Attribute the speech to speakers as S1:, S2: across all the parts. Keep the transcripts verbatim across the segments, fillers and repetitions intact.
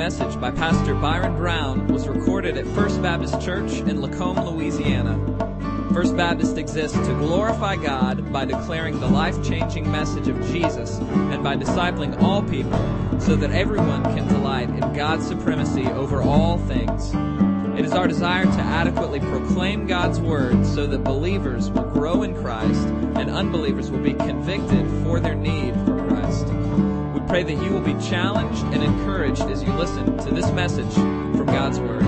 S1: message by Pastor Byron Brown was recorded at First Baptist Church in Lacombe, Louisiana. First Baptist exists to glorify God by declaring the life-changing message of Jesus and by discipling all people so that everyone can delight in God's supremacy over all things. It is our desire to adequately proclaim God's Word so that believers will grow in Christ and unbelievers will be convicted for their need for Christ. We pray that you will be challenged and encouraged as you listen to this message from God's Word.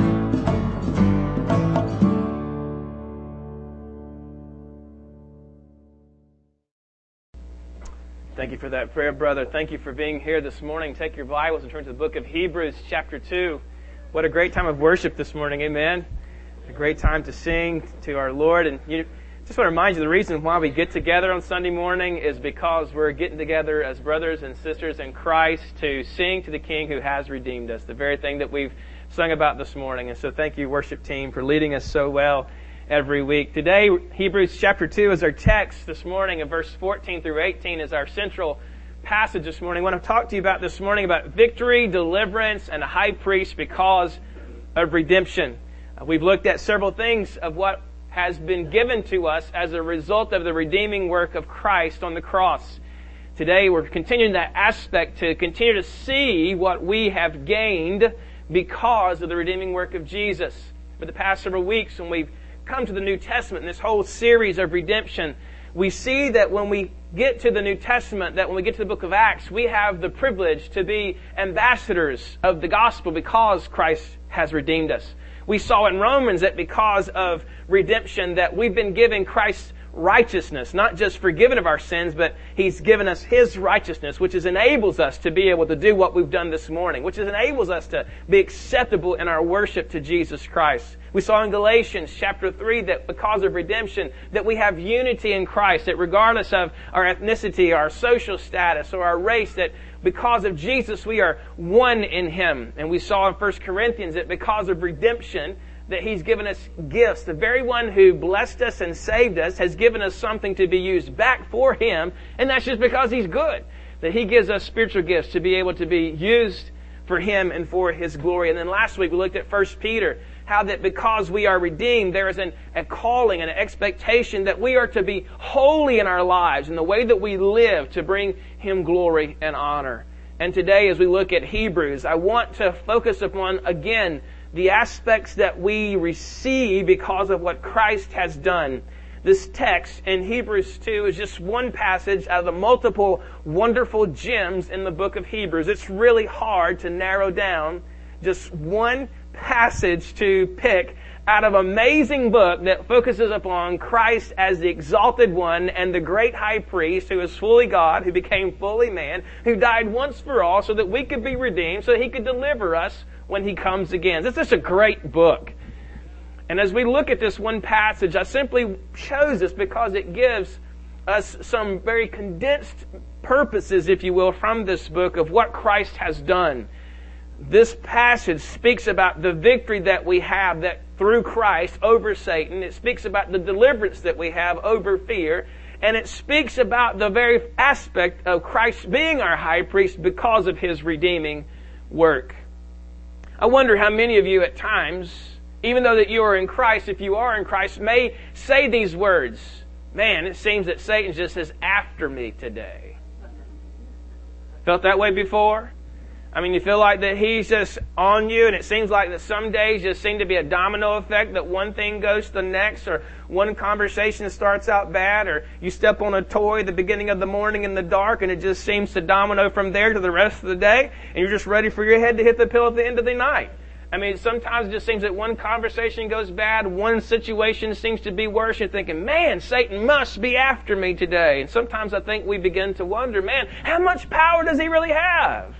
S2: Thank you for that prayer, brother. Thank you for being here this morning. Take your Bibles and turn to the book of Hebrews, chapter two. What a great time of worship this morning, amen? A great time to sing to our Lord. And you just want to remind you the reason why we get together on Sunday morning is because we're getting together as brothers and sisters in Christ to sing to the King who has redeemed us, the very thing that we've sung about this morning. And so thank you, worship team, for leading us so well every week. Today, Hebrews chapter two is our text this morning, and verse fourteen through eighteen is our central passage this morning. I want to talk to you about this morning about victory, deliverance, and a high priest because of redemption. Uh, we've looked at several things of what has been given to us as a result of the redeeming work of Christ on the cross. Today, we're continuing that aspect to continue to see what we have gained because of the redeeming work of Jesus. For the past several weeks, when we've come to the New Testament, in this whole series of redemption, we see that when we get to the New Testament, that when we get to the book of Acts, we have the privilege to be ambassadors of the gospel because Christ has redeemed us. We saw in Romans that because of redemption that we've been given Christ's righteousness, not just forgiven of our sins, but He's given us His righteousness, which is enables us to be able to do what we've done this morning, which is enables us to be acceptable in our worship to Jesus Christ. We saw in Galatians chapter three that because of redemption, that we have unity in Christ, that regardless of our ethnicity, our social status, or our race, that because of Jesus we are one in Him. And we saw in First Corinthians that because of redemption, that He's given us gifts. The very one who blessed us and saved us has given us something to be used back for Him, and that's just because He's good. That He gives us spiritual gifts to be able to be used for Him and for His glory. And then last week we looked at First Peter, how that because we are redeemed, there is an, a calling and an expectation that we are to be holy in our lives in the way that we live to bring Him glory and honor. And today as we look at Hebrews, I want to focus upon, again, the aspects that we receive because of what Christ has done. This text in Hebrews two is just one passage out of the multiple wonderful gems in the book of Hebrews. It's really hard to narrow down just one passage to pick out of an amazing book that focuses upon Christ as the exalted one and the great high priest who is fully God, who became fully man, who died once for all so that we could be redeemed, so that He could deliver us when He comes again. This is just a great book. And as we look at this one passage, I simply chose this because it gives us some very condensed purposes, if you will, from this book of what Christ has done. This passage speaks about the victory that we have that through Christ over Satan. It speaks about the deliverance that we have over fear. And it speaks about the very aspect of Christ being our high priest because of His redeeming work. I wonder how many of you at times, even though that you are in Christ, if you are in Christ, may say these words, "Man, it seems that Satan just is after me today." Felt that way before? I mean, you feel like that he's just on you, and it seems like that some days just seem to be a domino effect, that one thing goes to the next, or one conversation starts out bad, or you step on a toy at the beginning of the morning in the dark, and it just seems to domino from there to the rest of the day, and you're just ready for your head to hit the pillow at the end of the night. I mean, sometimes it just seems that one conversation goes bad, one situation seems to be worse, you're thinking, man, Satan must be after me today. And sometimes I think we begin to wonder, man, how much power does he really have?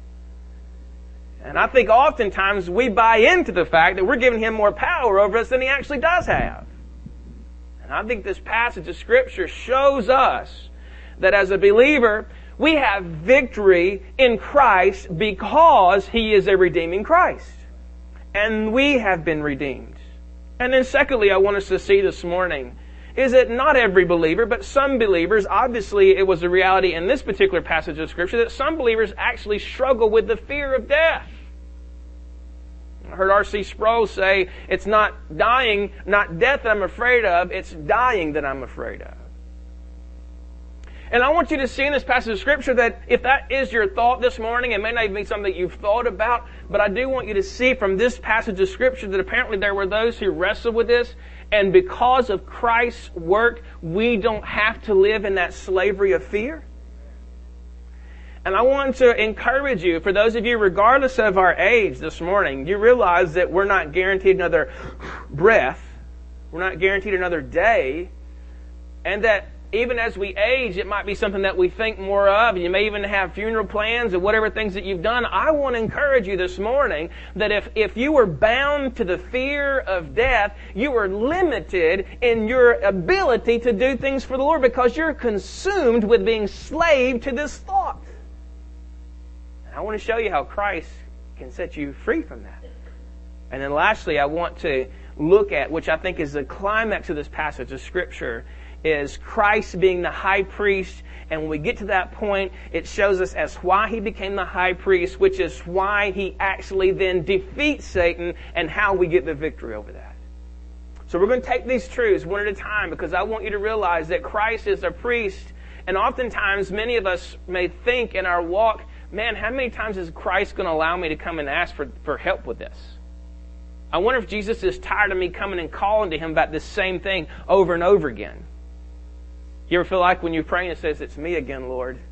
S2: And I think oftentimes we buy into the fact that we're giving him more power over us than he actually does have. And I think this passage of Scripture shows us that as a believer, we have victory in Christ because He is a redeeming Christ. And we have been redeemed. And then secondly, I want us to see this morning is that not every believer, but some believers, obviously it was a reality in this particular passage of Scripture, that some believers actually struggle with the fear of death. I heard R C Sproul say, it's not dying, not death that I'm afraid of, it's dying that I'm afraid of. And I want you to see in this passage of Scripture that if that is your thought this morning, it may not even be something that you've thought about, but I do want you to see from this passage of Scripture that apparently there were those who wrestled with this, and because of Christ's work, we don't have to live in that slavery of fear. And I want to encourage you, for those of you, regardless of our age this morning, you realize that we're not guaranteed another breath, we're not guaranteed another day, and that even as we age, it might be something that we think more of, and you may even have funeral plans or whatever things that you've done. I want to encourage you this morning that if, if you were bound to the fear of death, you are limited in your ability to do things for the Lord because you're consumed with being slave to this thought. And I want to show you how Christ can set you free from that. And then lastly, I want to look at, which I think is the climax of this passage of Scripture, is Christ being the high priest. And when we get to that point, it shows us as why He became the high priest, which is why He actually then defeats Satan and how we get the victory over that. So we're going to take these truths one at a time because I want you to realize that Christ is a priest. And oftentimes, many of us may think in our walk, man, how many times is Christ going to allow me to come and ask for, for help with this? I wonder if Jesus is tired of me coming and calling to Him about this same thing over and over again. You ever feel like when you're praying it says, it's me again, Lord?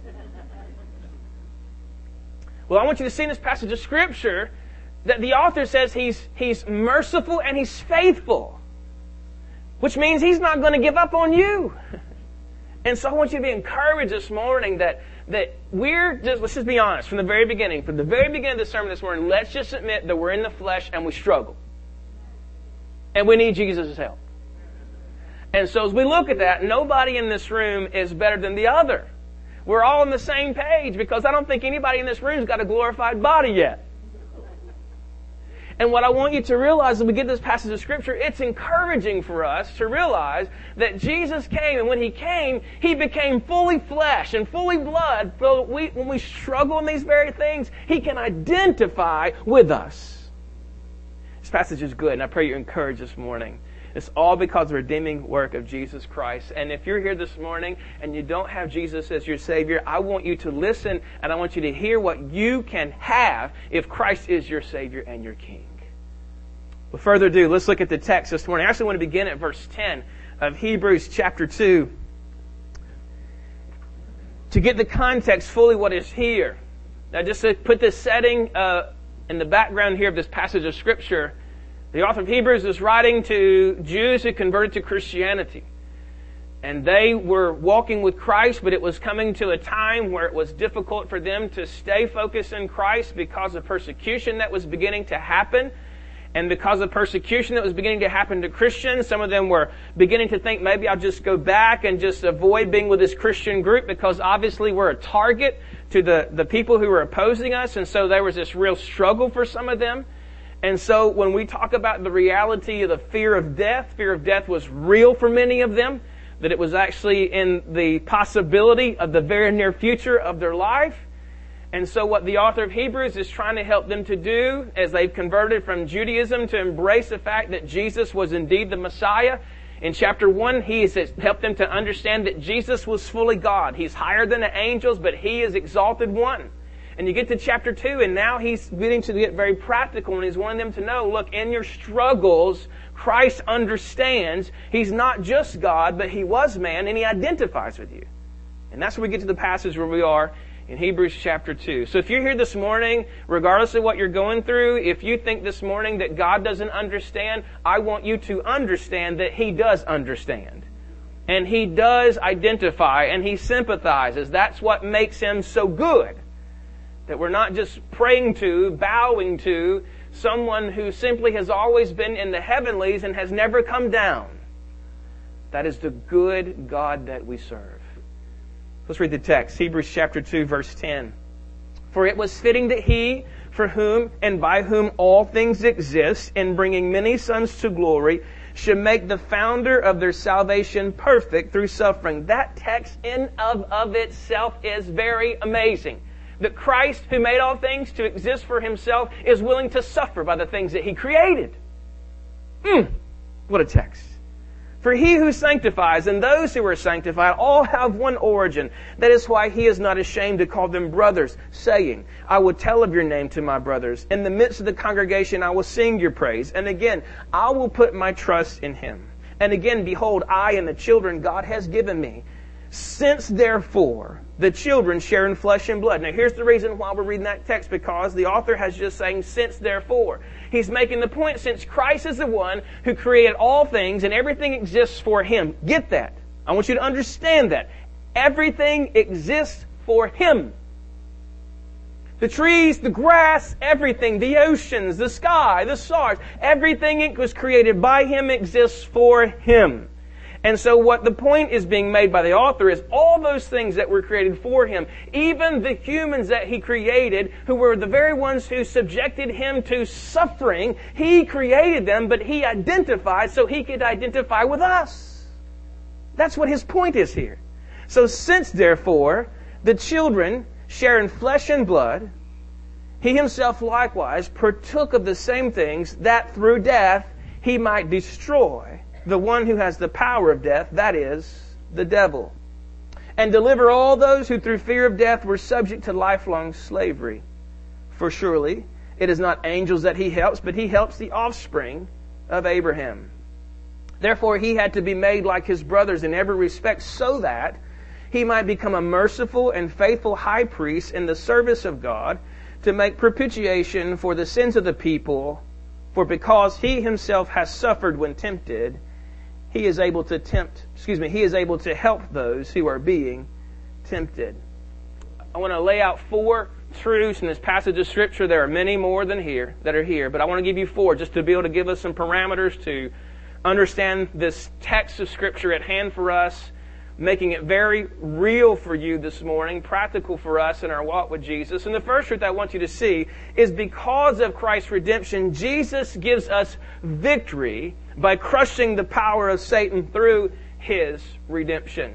S2: Well, I want you to see in this passage of Scripture that the author says He's, he's merciful and He's faithful. Which means He's not going to give up on you. And so I want you to be encouraged this morning that, that we're just, let's just be honest, from the very beginning, from the very beginning of the sermon this morning, let's just admit that we're in the flesh and we struggle. And we need Jesus' help. And so as we look at that, nobody in this room is better than the other. We're all on the same page because I don't think anybody in this room has got a glorified body yet. And what I want you to realize as we get this passage of Scripture, it's encouraging for us to realize that Jesus came, and when He came, He became fully flesh and fully blood. So we, when we struggle in these very things, He can identify with us. This passage is good, and I pray you're encouraged this morning. It's all because of the redeeming work of Jesus Christ. And if you're here this morning and you don't have Jesus as your Savior, I want you to listen and I want you to hear what you can have if Christ is your Savior and your King. With further ado, let's look at the text this morning. I actually want to begin at verse ten of Hebrews chapter two to get the context fully what is here. Now just to put this setting uh, in the background here of this passage of Scripture, the author of Hebrews is writing to Jews who converted to Christianity. And they were walking with Christ, but it was coming to a time where it was difficult for them to stay focused in Christ because of persecution that was beginning to happen. And because of persecution that was beginning to happen to Christians, some of them were beginning to think, maybe I'll just go back and just avoid being with this Christian group because obviously we're a target to the, the people who were opposing us. And so there was this real struggle for some of them. And so when we talk about the reality of the fear of death, fear of death was real for many of them, that it was actually in the possibility of the very near future of their life. And so what the author of Hebrews is trying to help them to do as they've converted from Judaism to embrace the fact that Jesus was indeed the Messiah. In chapter one, he has helped them to understand that Jesus was fully God. He's higher than the angels, but He is exalted one. And you get to chapter two, and now he's beginning to get very practical, and he's wanting them to know, look, in your struggles, Christ understands He's not just God, but He was man, and He identifies with you. And that's where we get to the passage where we are in Hebrews chapter two. So if you're here this morning, regardless of what you're going through, if you think this morning that God doesn't understand, I want you to understand that He does understand. And He does identify, and He sympathizes. That's what makes Him so good. That we're not just praying to, bowing to someone who simply has always been in the heavenlies and has never come down. That is the good God that we serve. Let's read the text. Hebrews chapter two, verse ten. For it was fitting that He, for whom and by whom all things exist, in bringing many sons to glory, should make the founder of their salvation perfect through suffering. That text in of, of itself is very amazing. that Christ, who made all things to exist for Himself, is willing to suffer by the things that He created. Mm, what a text. For He who sanctifies and those who are sanctified all have one origin. That is why He is not ashamed to call them brothers, saying, I will tell of your name to my brothers. In the midst of the congregation I will sing your praise. And again, I will put my trust in Him. And again, behold, I and the children God has given me. Since therefore the children share in flesh and blood. Now here's the reason why we're reading that text, because the author has just saying, since therefore. He's making the point, since Christ is the one who created all things and everything exists for Him. Get that. I want you to understand that. Everything exists for Him. The trees, the grass, everything, the oceans, the sky, the stars, everything was created by Him exists for Him. And so what the point is being made by the author is all those things that were created for Him, even the humans that He created, who were the very ones who subjected Him to suffering, He created them, but He identified so He could identify with us. That's what His point is here. So since, therefore, the children share in flesh and blood, He Himself likewise partook of the same things, that through death He might destroy the one who has the power of death, that is, the devil, and deliver all those who through fear of death were subject to lifelong slavery. For surely it is not angels that He helps, but He helps the offspring of Abraham. Therefore He had to be made like His brothers in every respect, so that He might become a merciful and faithful high priest in the service of God, to make propitiation for the sins of the people. For because He Himself has suffered when tempted, He is able to tempt, excuse me, He is able to help those who are being tempted. I want to lay out four truths in this passage of Scripture. There are many more than here that are here, but I want to give you four just to be able to give us some parameters to understand this text of Scripture at hand for us, making it very real for you this morning, practical for us in our walk with Jesus. And the first truth I want you to see is because of Christ's redemption, Jesus gives us victory by crushing the power of Satan through His redemption.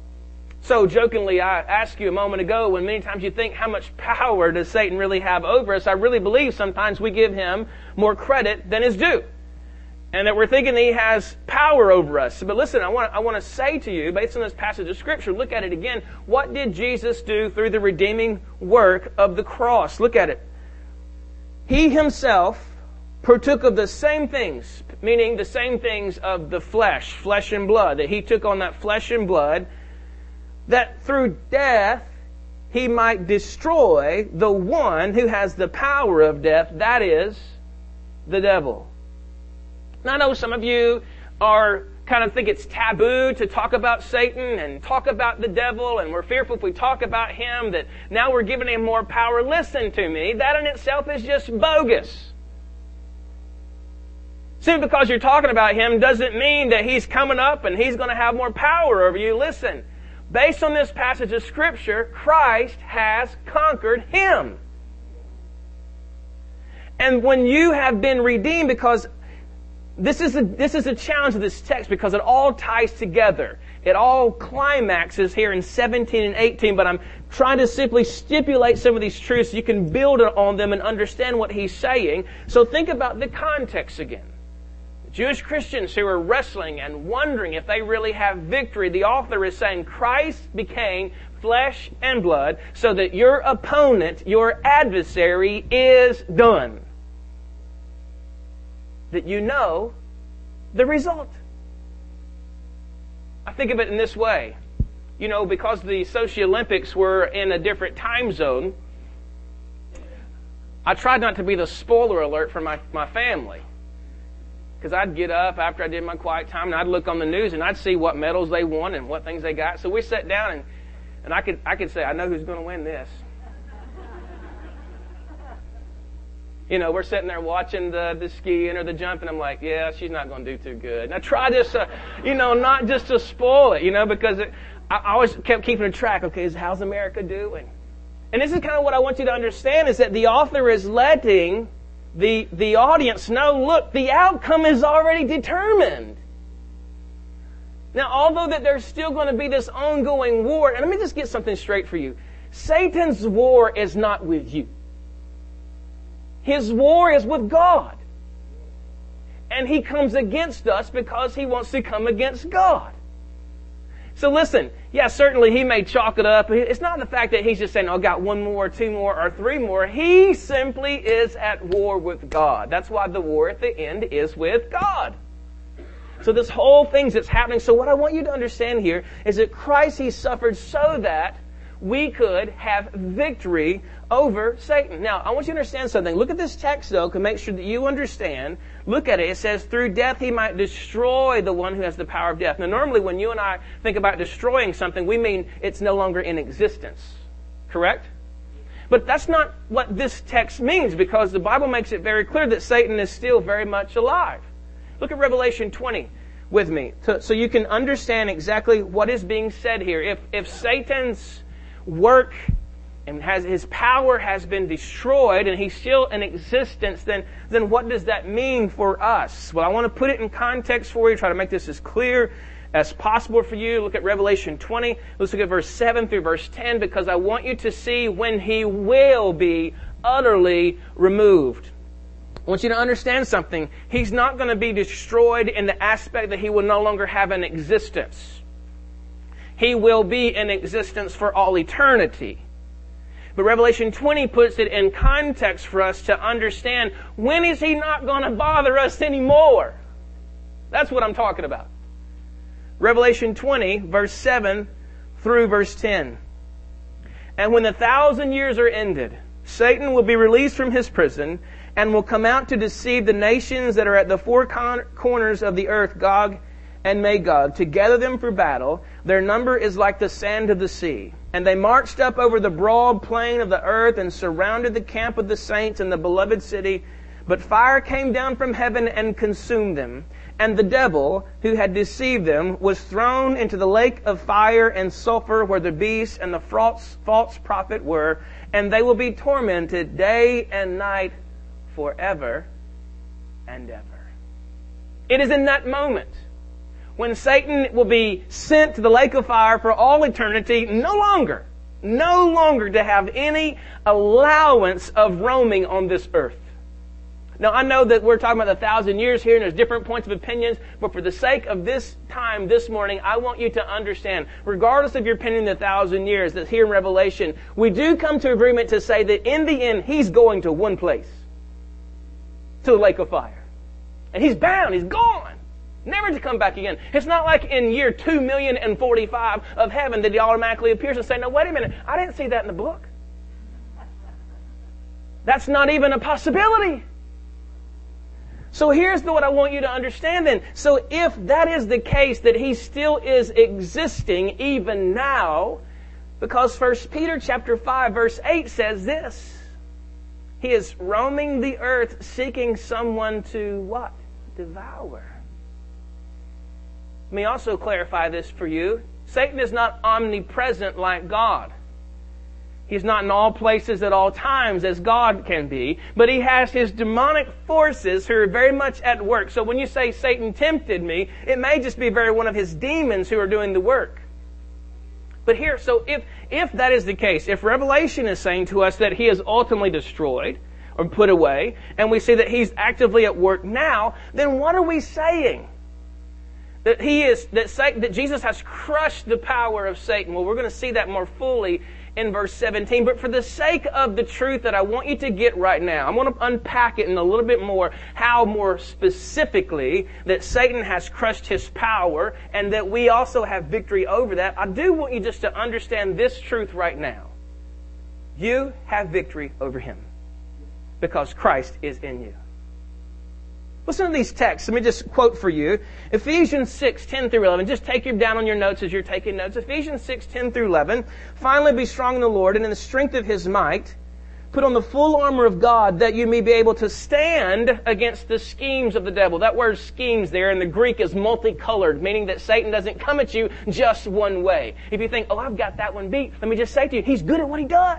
S2: So jokingly, I asked you a moment ago, when many times you think, how much power does Satan really have over us? I really believe sometimes we give him more credit than is due. And that we're thinking that he has power over us. But listen, I want, I want to say to you, based on this passage of Scripture, look at it again. What did Jesus do through the redeeming work of the cross? Look at it. He Himself partook of the same things, meaning the same things of the flesh, flesh and blood, that He took on that flesh and blood, that through death He might destroy the one who has the power of death, that is, the devil. Now, I know some of you are kind of think it's taboo to talk about Satan and talk about the devil, and we're fearful if we talk about him that now we're giving him more power. Listen to me, that in itself is just bogus. Simply because you're talking about him doesn't mean that he's coming up and he's going to have more power over you. Listen, based on this passage of Scripture, Christ has conquered him. And when you have been redeemed, because This is, a, this is a challenge of this text because it all ties together. It all climaxes here in seventeen and eighteen, but I'm trying to simply stipulate some of these truths so you can build on them and understand what he's saying. So think about the context again. The Jewish Christians who are wrestling and wondering if they really have victory, the author is saying Christ became flesh and blood so that your opponent, your adversary, is done. That you know the result. I think of it in this way. You know, because the Sochi Olympics were in a different time zone, I tried not to be the spoiler alert for my, my family. Because I'd get up after I did my quiet time and I'd look on the news and I'd see what medals they won and what things they got. So we sat down and, and I could I could say, I know who's going to win this. You know, we're sitting there watching the, the skiing or the jumping. I'm like, yeah, she's not going to do too good. And I try just, uh, you know, not just to spoil it, you know, because it, I, I always kept keeping a track. Okay, how's America doing? And this is kind of what I want you to understand is that the author is letting the, the audience know, look, the outcome is already determined. Now, although that there's still going to be this ongoing war, and let me just get something straight for you. Satan's war is not with you. His war is with God. And he comes against us because he wants to come against God. So listen, yeah, certainly he may chalk it up. It's not the fact that he's just saying, oh, I got one more, two more, or three more. He simply is at war with God. That's why the war at the end is with God. So this whole thing that's happening. So what I want you to understand here is that Christ, he suffered so that we could have victory over Satan. Now, I want you to understand something. Look at this text, though, to make sure that you understand. Look at it. It says, through death he might destroy the one who has the power of death. Now, normally when you and I think about destroying something, we mean it's no longer in existence. Correct? But that's not what this text means, because the Bible makes it very clear that Satan is still very much alive. Look at Revelation twenty with me, to, so you can understand exactly what is being said here. If, if Satan's work and has his power has been destroyed and he's still in existence, then, then what does that mean for us? Well, I want to put it in context for you, try to make this as clear as possible for you. Look at Revelation twenty. Let's look at verse seven through verse ten, because I want you to see when he will be utterly removed. I want you to understand something. He's not going to be destroyed in the aspect that he will no longer have an existence. He will be in existence for all eternity. But Revelation twenty puts it in context for us to understand, when is he not going to bother us anymore? That's what I'm talking about. Revelation twenty, verse seven through verse ten. And when the thousand years are ended, Satan will be released from his prison and will come out to deceive the nations that are at the four con- corners of the earth, Gog and Magog, to gather them for battle. Their number is like the sand of the sea. And they marched up over the broad plain of the earth and surrounded the camp of the saints and the beloved city. But fire came down from heaven and consumed them. And the devil, who had deceived them, was thrown into the lake of fire and sulfur, where the beast and the false, false prophet were. And they will be tormented day and night forever and ever. It is in that moment when Satan will be sent to the lake of fire for all eternity, no longer, no longer to have any allowance of roaming on this earth. Now, I know that we're talking about a thousand years here and there's different points of opinions, but for the sake of this time this morning, I want you to understand, regardless of your opinion in the thousand years that's here in Revelation, we do come to agreement to say that in the end, he's going to one place, to the lake of fire. And he's bound, he's gone, never to come back again. It's not like in year two million forty-five of heaven that he automatically appears and say, no, wait a minute, I didn't see that in the book. That's not even a possibility. So here's the, what I want you to understand then. So if that is the case, that he still is existing even now, because First Peter chapter five verse eight says this. He is roaming the earth seeking someone to what? Devour. Let me also clarify this for you. Satan is not omnipresent like God. He's not in all places at all times as God can be, but he has his demonic forces who are very much at work. So when you say Satan tempted me, it may just be very one of his demons who are doing the work. But here, so if, if that is the case, if Revelation is saying to us that he is ultimately destroyed or put away, and we see that he's actively at work now, then what are we saying? That he is, that Satan, that Jesus has crushed the power of Satan. Well, we're going to see that more fully in verse seventeen. But for the sake of the truth that I want you to get right now, I'm going to unpack it in a little bit more, how more specifically that Satan has crushed his power and that we also have victory over that. I do want you just to understand this truth right now. You have victory over him because Christ is in you. Listen to these texts. Let me just quote for you. Ephesians six, ten through eleven. Just take it down on your notes as you're taking notes. Ephesians six, ten through eleven. Finally be strong in the Lord and in the strength of his might. Put on the full armor of God that you may be able to stand against the schemes of the devil. That word schemes there in the Greek is multicolored, meaning that Satan doesn't come at you just one way. If you think, oh, I've got that one beat, let me just say to you, he's good at what he does.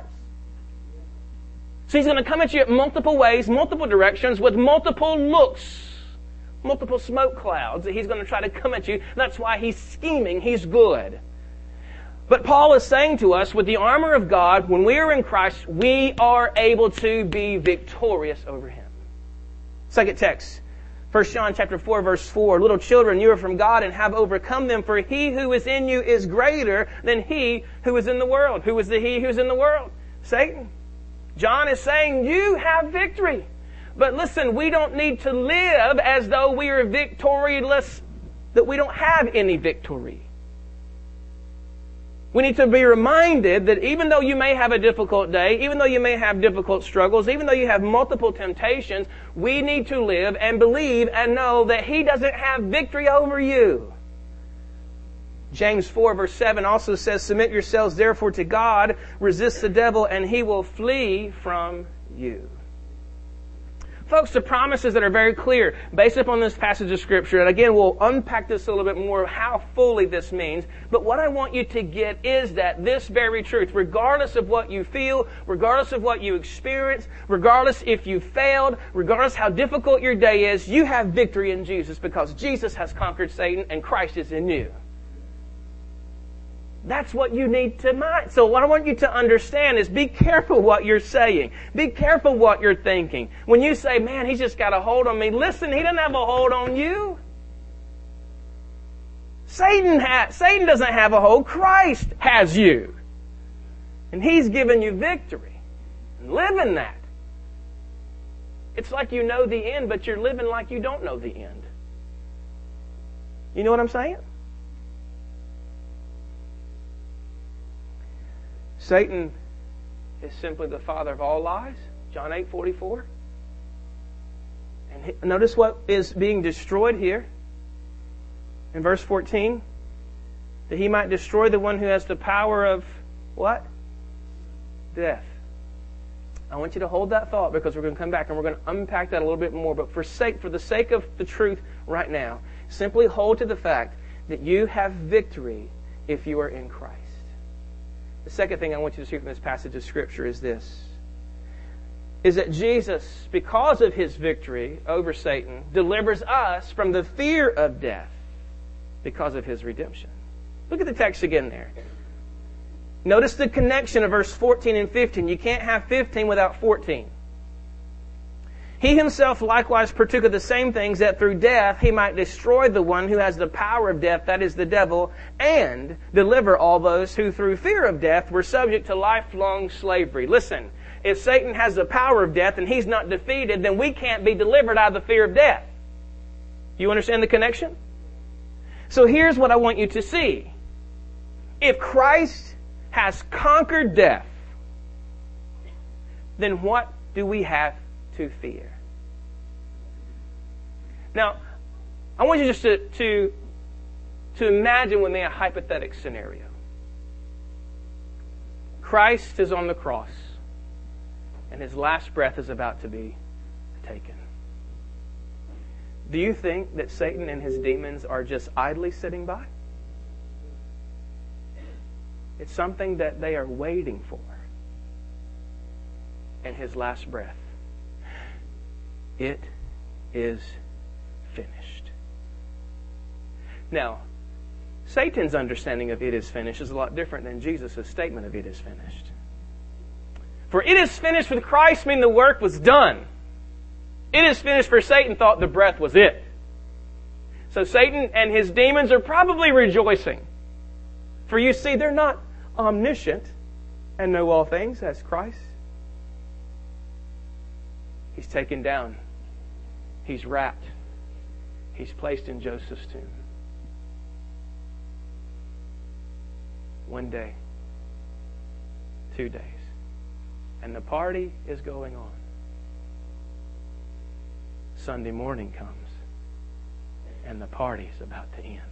S2: So he's going to come at you at multiple ways, multiple directions, with multiple looks, multiple smoke clouds that he's going to try to come at you. That's why he's scheming. He's good. But Paul is saying to us, with the armor of God, when we are in Christ, we are able to be victorious over Him. Second text, First John chapter four, verse four. Little children, you are from God and have overcome them, for he who is in you is greater than he who is in the world. Who is the he who is in the world? Satan. John is saying, you have victory. But listen, we don't need to live as though we are victorious, that we don't have any victory. We need to be reminded that even though you may have a difficult day, even though you may have difficult struggles, even though you have multiple temptations, we need to live and believe and know that He doesn't have victory over you. James four verse seven also says, submit yourselves therefore to God, resist the devil, and he will flee from you. Folks, the promises that are very clear based upon this passage of Scripture, and again, we'll unpack this a little bit more, how fully this means, but what I want you to get is that this very truth, regardless of what you feel, regardless of what you experience, regardless if you failed, regardless how difficult your day is, you have victory in Jesus because Jesus has conquered Satan and Christ is in you. That's what you need to mind. So what I want you to understand is be careful what you're saying. Be careful what you're thinking. When you say, man, he's just got a hold on me. Listen, he doesn't have a hold on you. Satan ha- Satan doesn't have a hold. Christ has you. And He's given you victory. And live in that. It's like you know the end, but you're living like you don't know the end. You know what I'm saying? Satan is simply the father of all lies. John eight forty-four. And he, notice what is being destroyed here. In verse fourteen. That he might destroy the one who has the power of what? Death. I want you to hold that thought because we're going to come back and we're going to unpack that a little bit more. But for sake, for the sake of the truth right now, simply hold to the fact that you have victory if you are in Christ. The second thing I want you to see from this passage of Scripture is this. Is that Jesus, because of His victory over Satan, delivers us from the fear of death because of His redemption. Look at the text again there. Notice the connection of verse fourteen and fifteen. You can't have fifteen without fourteen. He Himself likewise partook of the same things, that through death He might destroy the one who has the power of death, that is the devil, and deliver all those who through fear of death were subject to lifelong slavery. Listen, if Satan has the power of death and he's not defeated, then we can't be delivered out of the fear of death. You understand the connection? So here's what I want you to see. If Christ has conquered death, then what do we have to fear? Now, I want you just to, to, to imagine with me a hypothetical scenario. Christ is on the cross, and His last breath is about to be taken. Do you think that Satan and his demons are just idly sitting by? It's something that they are waiting for in His last breath. It is finished. Now, Satan's understanding of it is finished is a lot different than Jesus' statement of it is finished. For it is finished with Christ mean the work was done. It is finished for Satan thought the breath was it. So Satan and his demons are probably rejoicing. For you see, they're not omniscient and know all things as Christ. He's taken down. He's wrapped. He's placed in Joseph's tomb. One day. Two days. And the party is going on. Sunday morning comes. And the party's about to end.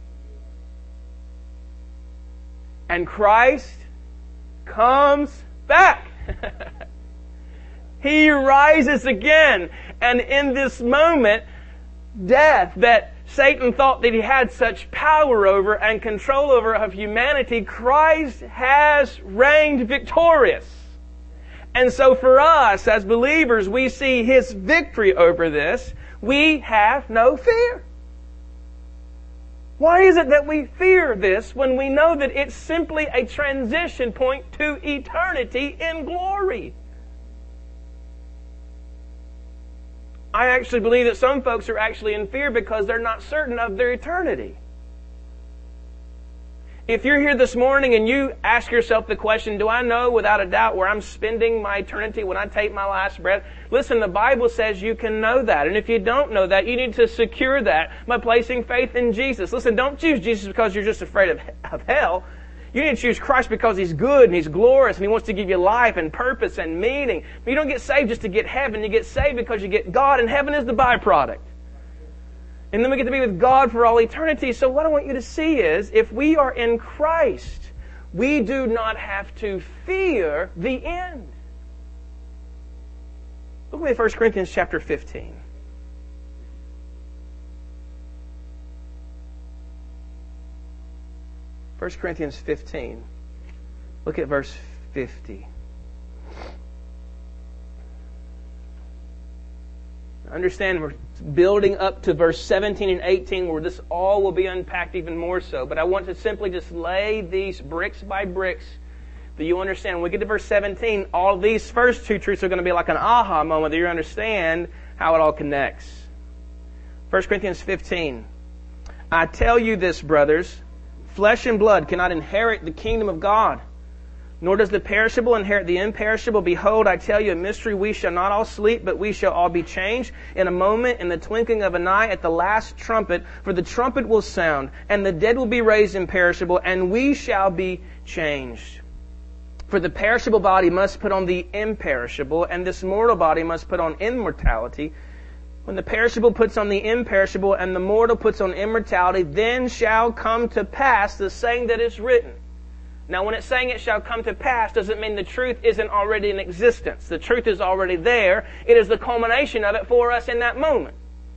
S2: And Christ comes back. He rises again. And in this moment, death that Satan thought that he had such power over and control over of humanity, Christ has reigned victorious. And so for us as believers, we see His victory over this. We have no fear. Why is it that we fear this when we know that it's simply a transition point to eternity in glory? I actually believe that some folks are actually in fear because they're not certain of their eternity. If you're here this morning and you ask yourself the question, do I know without a doubt where I'm spending my eternity when I take my last breath? Listen, the Bible says you can know that. And if you don't know that, you need to secure that by placing faith in Jesus. Listen, don't choose Jesus because you're just afraid of, of hell. You need to choose Christ because He's good and He's glorious and He wants to give you life and purpose and meaning. But you don't get saved just to get heaven. You get saved because you get God, and heaven is the byproduct. And then we get to be with God for all eternity. So what I want you to see is, if we are in Christ, we do not have to fear the end. Look at First Corinthians chapter fifteen. First Corinthians fifteen. Look at verse fifty. Understand, we're building up to verse seventeen and eighteen where this all will be unpacked even more so. But I want to simply just lay these bricks by bricks that you understand. When we get to verse seventeen, all these first two truths are going to be like an aha moment that you understand how it all connects. First Corinthians fifteen. I tell you this, brothers, flesh and blood cannot inherit the kingdom of God, nor does the perishable inherit the imperishable. Behold, I tell you a mystery. We shall not all sleep, but we shall all be changed in a moment, in the twinkling of an eye, at the last trumpet. For the trumpet will sound, and the dead will be raised imperishable, and we shall be changed. For the perishable body must put on the imperishable, and this mortal body must put on immortality. When the perishable puts on the imperishable, and the mortal puts on immortality, then shall come to pass the saying that is written. Now, when it's saying it shall come to pass, doesn't mean the truth isn't already in existence. The truth is already there. It is the culmination of it for us in that moment.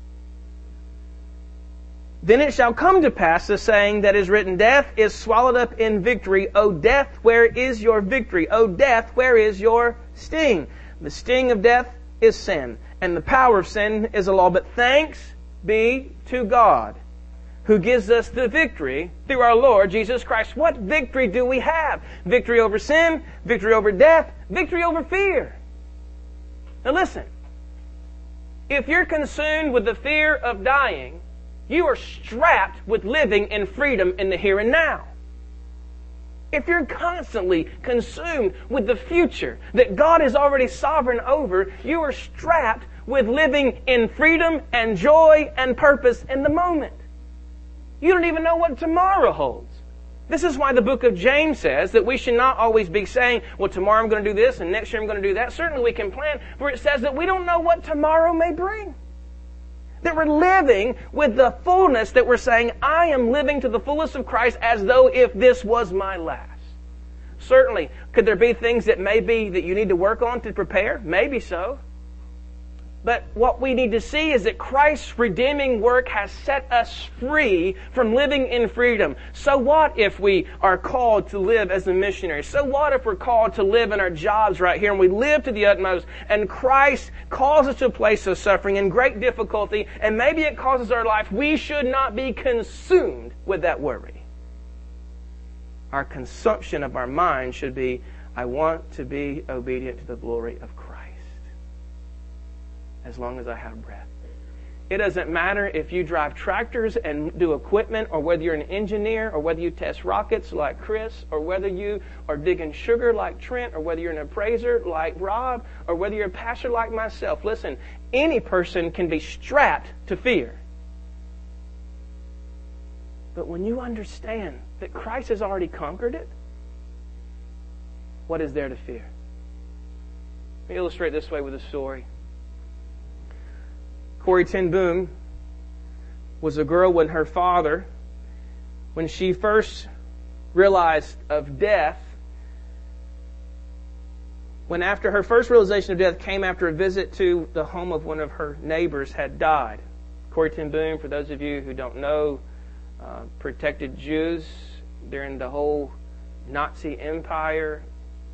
S2: Then it shall come to pass the saying that is written, death is swallowed up in victory. O death, where is your victory? O death, where is your sting? The sting of death is sin, and the power of sin is the law. But thanks be to God, who gives us the victory through our Lord Jesus Christ. What victory do we have? Victory over sin, victory over death, victory over fear. Now listen, if you're consumed with the fear of dying, you are strapped with living in freedom in the here and now. If you're constantly consumed with the future that God is already sovereign over, you are strapped with living in freedom and joy and purpose in the moment. You don't even know what tomorrow holds. This is why the book of James says that we should not always be saying, well, tomorrow I'm going to do this and next year I'm going to do that. Certainly we can plan, for it says that we don't know what tomorrow may bring. That we're living with the fullness that we're saying, I am living to the fullest of Christ as though if this was my last. Certainly, could there be things that may be that you need to work on to prepare? Maybe so. But what we need to see is that Christ's redeeming work has set us free from living in freedom. So what if we are called to live as a missionary? So what if we're called to live in our jobs right here and we live to the utmost and Christ calls us to a place of suffering and great difficulty and maybe it causes our life? We should not be consumed with that worry. Our consumption of our mind should be, I want to be obedient to the glory of Christ. As long as I have breath. It doesn't matter if you drive tractors and do equipment, or whether you're an engineer, or whether you test rockets like Chris, or whether you are digging sugar like Trent, or whether you're an appraiser like Rob, or whether you're a pastor like myself. Listen, any person can be strapped to fear. But when you understand that Christ has already conquered it, what is there to fear? Let me illustrate this way with a story. Corrie ten Boom was a girl when her father, when she first realized of death, when after her first realization of death came after a visit to the home of one of her neighbors had died. Corrie ten Boom, for those of you who don't know, uh, protected Jews during the whole Nazi empire.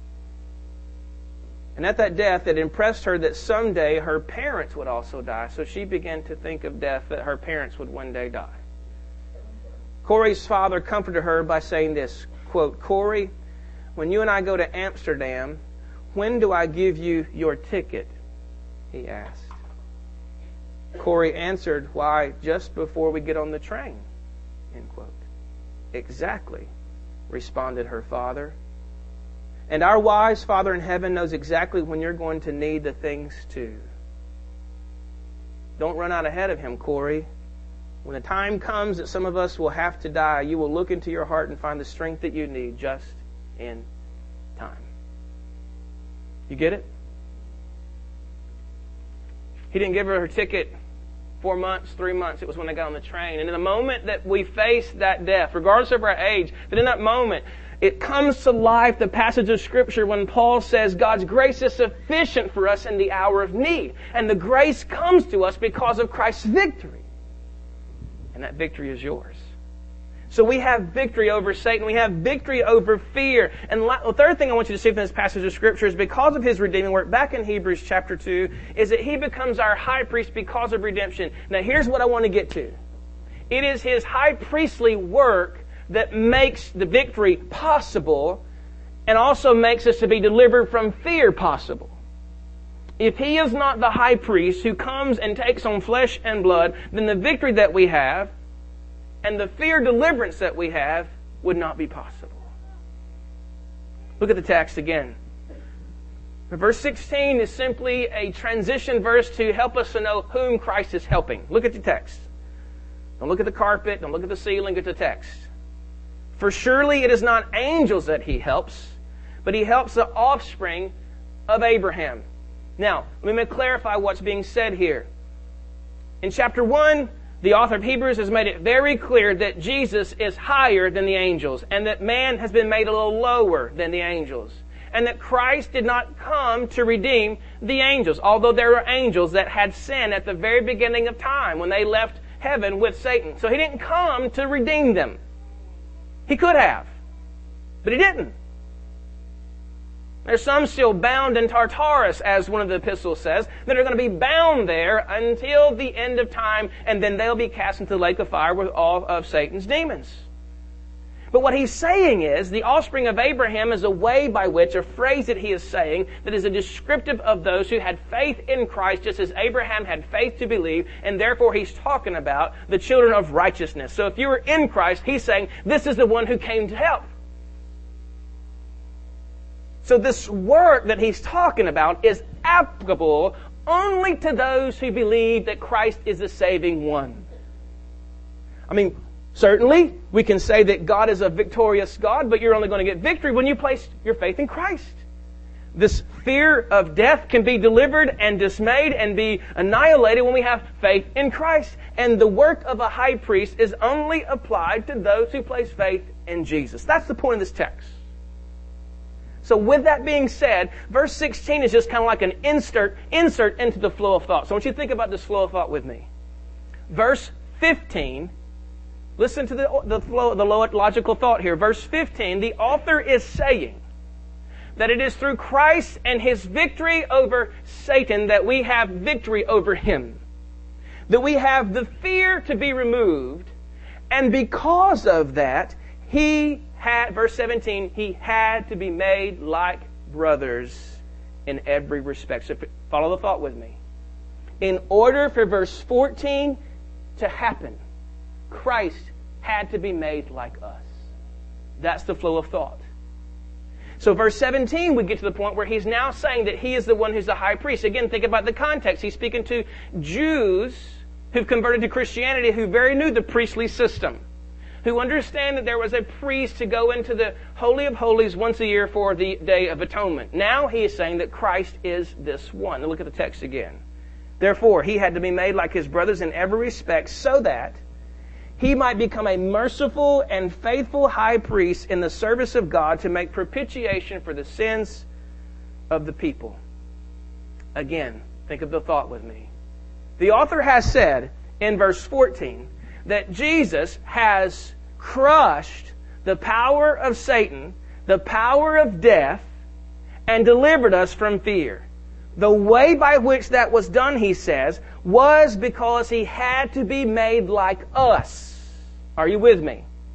S2: And at that death, it impressed her that someday her parents would also die. So she began to think of death, that her parents would one day die. Corey's father comforted her by saying this, quote, "Corey, when you and I go to Amsterdam, when do I give you your ticket?" he asked. Corey answered, "Why, just before we get on the train," end quote. "Exactly," responded her father. And our wise Father in heaven knows exactly when you're going to need the things too. Don't run out ahead of Him, Corey. When the time comes that some of us will have to die, you will look into your heart and find the strength that you need just in time. You get it? He didn't give her her ticket four months, three months. It was when they got on the train. And in the moment that we face that death, regardless of our age, that in that moment, it comes to life, the passage of Scripture, when Paul says God's grace is sufficient for us in the hour of need. And the grace comes to us because of Christ's victory. And that victory is yours. So we have victory over Satan. We have victory over fear. And the third thing I want you to see from this passage of Scripture is because of His redeeming work, back in Hebrews chapter two, is that He becomes our high priest because of redemption. Now here's what I want to get to. It is His high priestly work that makes the victory possible and also makes us to be delivered from fear possible. If He is not the high priest who comes and takes on flesh and blood, then the victory that we have and the fear deliverance that we have would not be possible. Look at the text again. Verse sixteen is simply a transition verse to help us to know whom Christ is helping. Look at the text. Don't look at the carpet, don't look at the ceiling, look at the text. "For surely it is not angels that He helps, but He helps the offspring of Abraham." Now, let me clarify what's being said here. In chapter one, the author of Hebrews has made it very clear that Jesus is higher than the angels, and that man has been made a little lower than the angels, and that Christ did not come to redeem the angels, although there were angels that had sinned at the very beginning of time when they left heaven with Satan. So He didn't come to redeem them. He could have, but He didn't. There's some still bound in Tartarus, as one of the epistles says, that are going to be bound there until the end of time, and then they'll be cast into the lake of fire with all of Satan's demons. But what he's saying is, the offspring of Abraham is a way by which, a phrase that he is saying, that is a descriptive of those who had faith in Christ, just as Abraham had faith to believe, and therefore he's talking about the children of righteousness. So if you were in Christ, he's saying, this is the one who came to help. So this work that he's talking about is applicable only to those who believe that Christ is the saving one. I mean, certainly we can say that God is a victorious God, but you're only going to get victory when you place your faith in Christ. This fear of death can be delivered and dismayed and be annihilated when we have faith in Christ. And the work of a high priest is only applied to those who place faith in Jesus. That's the point of this text. So with that being said, verse sixteen is just kind of like an insert, insert into the flow of thought. So I want you to think about this flow of thought with me. Verse fifteen, listen to the, the flow, the logical thought here. Verse fifteen, the author is saying that it is through Christ and His victory over Satan that we have victory over him. That we have the fear to be removed, and because of that, He had, verse seventeen, He had to be made like brothers in every respect. So follow the thought with me. In order for verse fourteen to happen, Christ had to be made like us. That's the flow of thought. So verse seventeen, we get to the point where he's now saying that He is the one who's the high priest. Again, think about the context. He's speaking to Jews who've converted to Christianity, who very knew the priestly system, who understand that there was a priest to go into the Holy of Holies once a year for the Day of Atonement. Now he is saying that Christ is this one. Now look at the text again. Therefore, He had to be made like His brothers in every respect, so that He might become a merciful and faithful high priest in the service of God to make propitiation for the sins of the people. Again, think of the thought with me. The author has said in verse fourteen that Jesus has crushed the power of Satan, the power of death, and delivered us from fear. The way by which that was done, he says, was because He had to be made like us. Are you with me?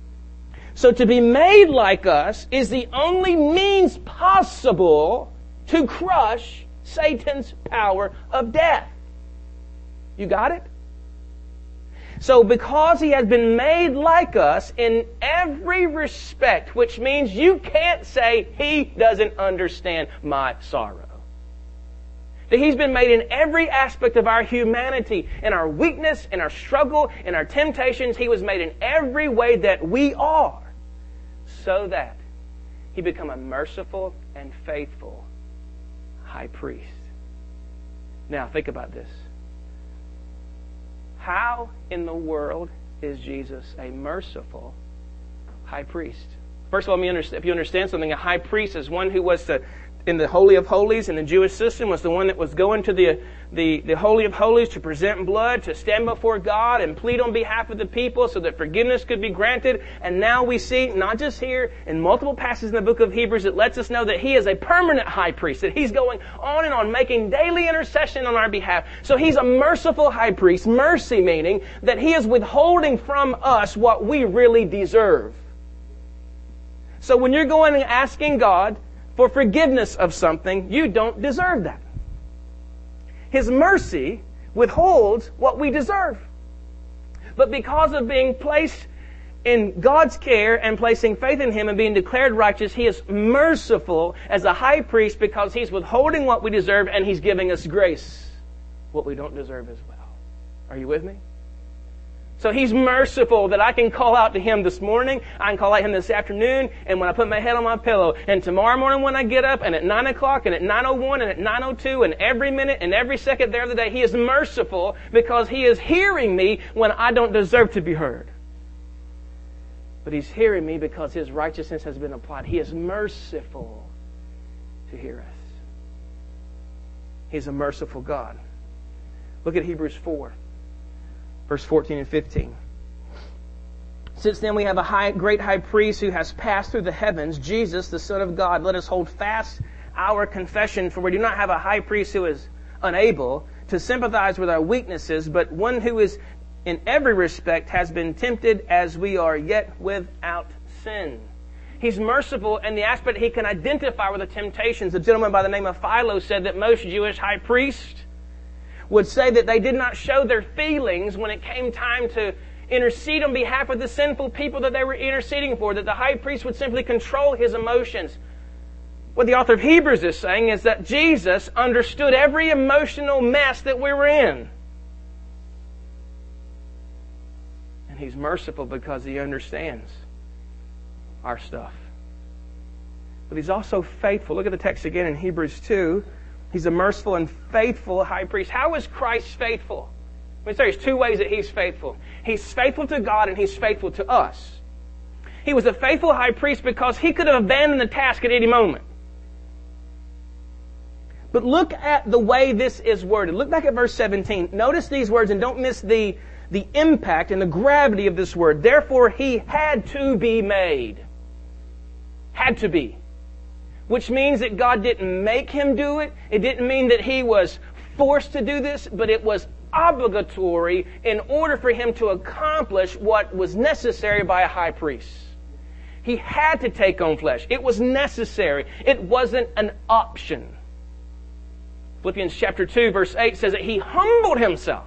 S2: So to be made like us is the only means possible to crush Satan's power of death. You got it? So because He has been made like us in every respect, which means you can't say He doesn't understand my sorrow. That He's been made in every aspect of our humanity, in our weakness, in our struggle, in our temptations. He was made in every way that we are, so that He become a merciful and faithful high priest. Now, think about this. How in the world is Jesus a merciful high priest? First of all, let me understand, if you understand something, a high priest is one who was to, in the Holy of Holies, in the Jewish system, was the one that was going to the, the, the Holy of Holies to present blood, to stand before God and plead on behalf of the people so that forgiveness could be granted. And now we see, not just here, in multiple passages in the book of Hebrews, it lets us know that He is a permanent high priest, that He's going on and on, making daily intercession on our behalf. So He's a merciful high priest, mercy meaning that He is withholding from us what we really deserve. So when you're going and asking God for forgiveness of something, you don't deserve that. His mercy withholds what we deserve. But because of being placed in God's care and placing faith in Him and being declared righteous, He is merciful as a high priest because He's withholding what we deserve and He's giving us grace, what we don't deserve as well. Are you with me? So He's merciful that I can call out to Him this morning, I can call out to Him this afternoon, and when I put my head on my pillow, and tomorrow morning when I get up, and at nine o'clock, and at nine oh one, and at nine oh two, and every minute, and every second there of the day, He is merciful because He is hearing me when I don't deserve to be heard. But He's hearing me because His righteousness has been applied. He is merciful to hear us. He's a merciful God. Look at Hebrews four. Verse fourteen and fifteen. Since then we have a high, great high priest who has passed through the heavens, Jesus, the Son of God. Let us hold fast our confession, for we do not have a high priest who is unable to sympathize with our weaknesses, but one who is in every respect has been tempted as we are, yet without sin. He's merciful in the aspect He can identify with the temptations. A gentleman by the name of Philo said that most Jewish high priests would say that they did not show their feelings when it came time to intercede on behalf of the sinful people that they were interceding for, that the high priest would simply control his emotions. What the author of Hebrews is saying is that Jesus understood every emotional mess that we were in. And He's merciful because He understands our stuff. But He's also faithful. Look at the text again in Hebrews two. He's a merciful and faithful high priest. How is Christ faithful? Let me say there's two ways that He's faithful. He's faithful to God and He's faithful to us. He was a faithful high priest because He could have abandoned the task at any moment. But look at the way this is worded. Look back at verse seventeen. Notice these words and don't miss the, the impact and the gravity of this word. Therefore, He had to be made. Had to be. Which means that God didn't make Him do it. It didn't mean that He was forced to do this, but it was obligatory in order for Him to accomplish what was necessary by a high priest. He had to take on flesh. It was necessary. It wasn't an option. Philippians chapter two verse eight says that He humbled Himself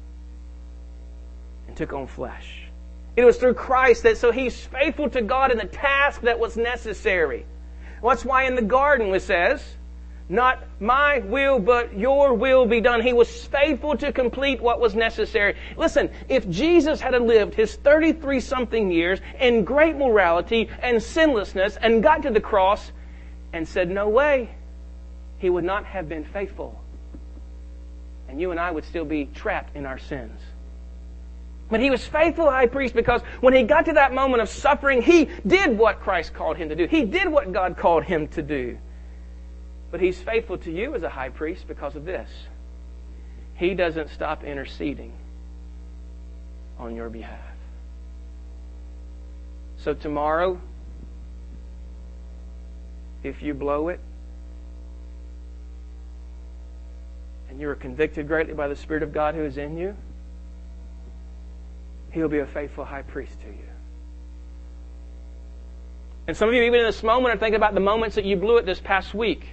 S2: and took on flesh. It was through Christ that so He's faithful to God in the task that was necessary. That's why in the garden it says, not my will, but your will be done. He was faithful to complete what was necessary. Listen, if Jesus had lived His thirty-three-something years in great morality and sinlessness and got to the cross and said, no way, He would not have been faithful. And you and I would still be trapped in our sins. But He was faithful high priest because when He got to that moment of suffering, He did what Christ called Him to do. He did what God called Him to do. But He's faithful to you as a high priest because of this. He doesn't stop interceding on your behalf. So tomorrow, if you blow it, and you are convicted greatly by the Spirit of God who is in you, He'll be a faithful high priest to you. And some of you, even in this moment, are thinking about the moments that you blew it this past week.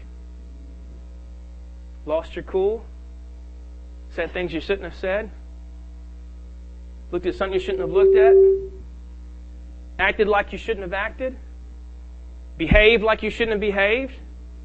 S2: Lost your cool. Said things you shouldn't have said. Looked at something you shouldn't have looked at. Acted like you shouldn't have acted. Behaved like you shouldn't have behaved.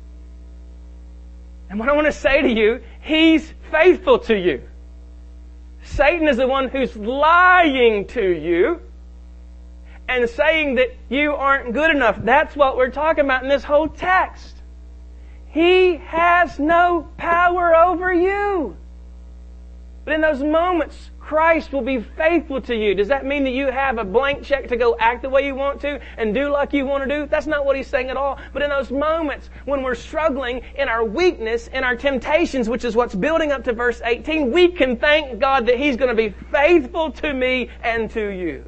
S2: And what I want to say to you, He's faithful to you. Satan is the one who's lying to you and saying that you aren't good enough. That's what we're talking about in this whole text. He has no power over you. But in those moments, Christ will be faithful to you. Does that mean that you have a blank check to go act the way you want to and do like you want to do? That's not what He's saying at all. But in those moments when we're struggling in our weakness, in our temptations, which is what's building up to verse eighteen, we can thank God that He's going to be faithful to me and to you.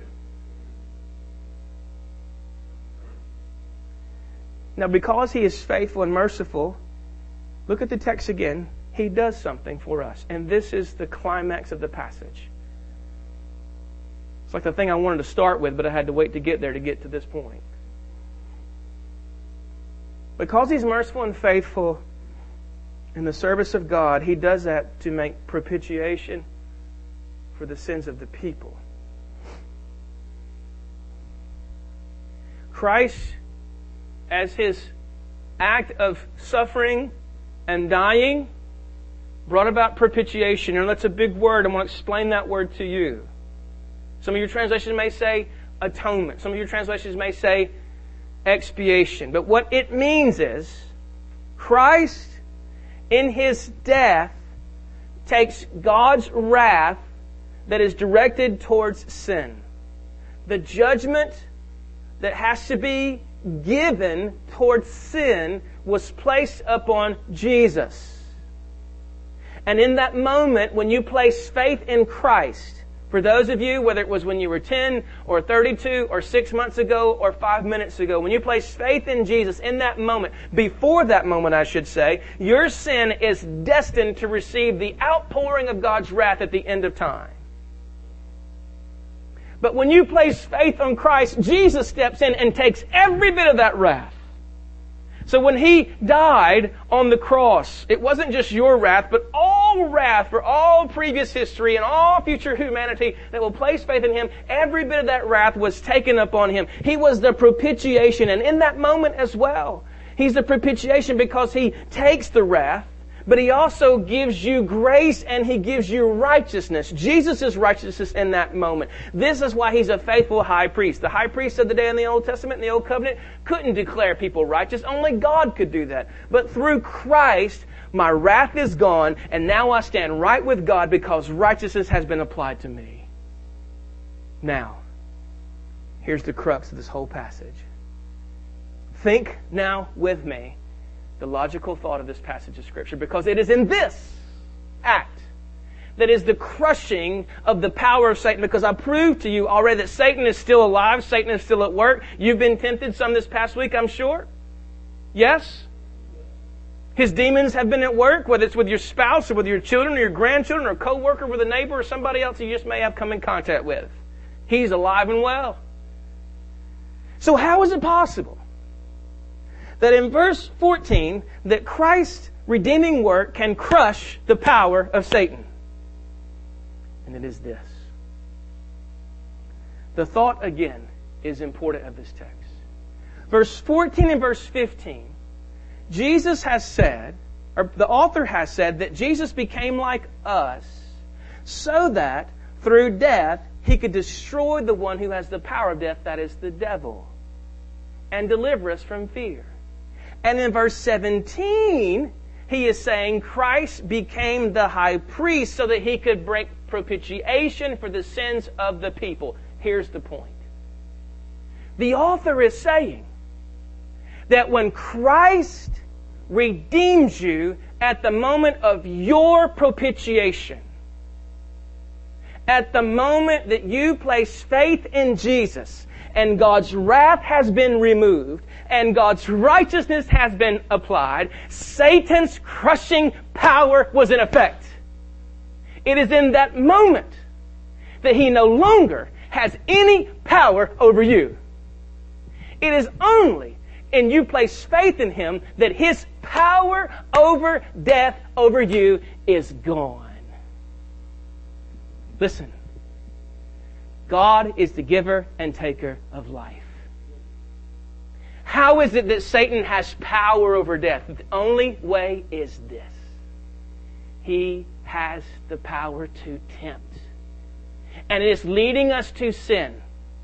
S2: Now, because He is faithful and merciful, look at the text again. He does something for us. And this is the climax of the passage. It's like the thing I wanted to start with, but I had to wait to get there to get to this point. Because He's merciful and faithful in the service of God, He does that to make propitiation for the sins of the people. Christ, as His act of suffering and dying, brought about propitiation. And that's a big word. I want to explain that word to you. Some of your translations may say atonement. Some of your translations may say expiation. But what it means is Christ, in His death, takes God's wrath that is directed towards sin. The judgment that has to be given towards sin was placed upon Jesus. And in that moment, when you place faith in Christ, for those of you, whether it was when you were ten or thirty-two or six months ago or five minutes ago, when you place faith in Jesus in that moment, before that moment I should say, your sin is destined to receive the outpouring of God's wrath at the end of time. But when you place faith on Christ, Jesus steps in and takes every bit of that wrath. So when He died on the cross, it wasn't just your wrath, but all wrath for all previous history and all future humanity that will place faith in Him. Every bit of that wrath was taken upon Him. He was the propitiation. And in that moment as well, He's the propitiation because He takes the wrath, but He also gives you grace and He gives you righteousness. Jesus is righteousness in that moment. This is why He's a faithful high priest. The high priest of the day in the Old Testament, in the Old Covenant, couldn't declare people righteous. Only God could do that. But through Christ, my wrath is gone, and now I stand right with God because righteousness has been applied to me. Now, here's the crux of this whole passage. Think now with me the logical thought of this passage of Scripture, because it is in this act that is the crushing of the power of Satan. Because I proved to you already that Satan is still alive, Satan is still at work. You've been tempted some this past week, I'm sure. Yes? His demons have been at work, whether it's with your spouse or with your children or your grandchildren or a co-worker with a neighbor or somebody else you just may have come in contact with. He's alive and well. So how is it possible that in verse fourteen, that Christ's redeeming work can crush the power of Satan? And it is this. The thought, again, is important of this text. Verse fourteen and verse fifteen, Jesus has said, or the author has said, that Jesus became like us so that through death He could destroy the one who has the power of death, that is the devil, and deliver us from fear. And in verse seventeen, he is saying Christ became the high priest so that He could bring propitiation for the sins of the people. Here's the point. The author is saying that when Christ redeems you at the moment of your propitiation, at the moment that you place faith in Jesus, and God's wrath has been removed, and God's righteousness has been applied, Satan's crushing power was in effect. It is in that moment that he no longer has any power over you. It is only and you place faith in Him that His power over death, over you, is gone. Listen. God is the giver and taker of life. How is it that Satan has power over death? The only way is this. He has the power to tempt. And it is leading us to sin.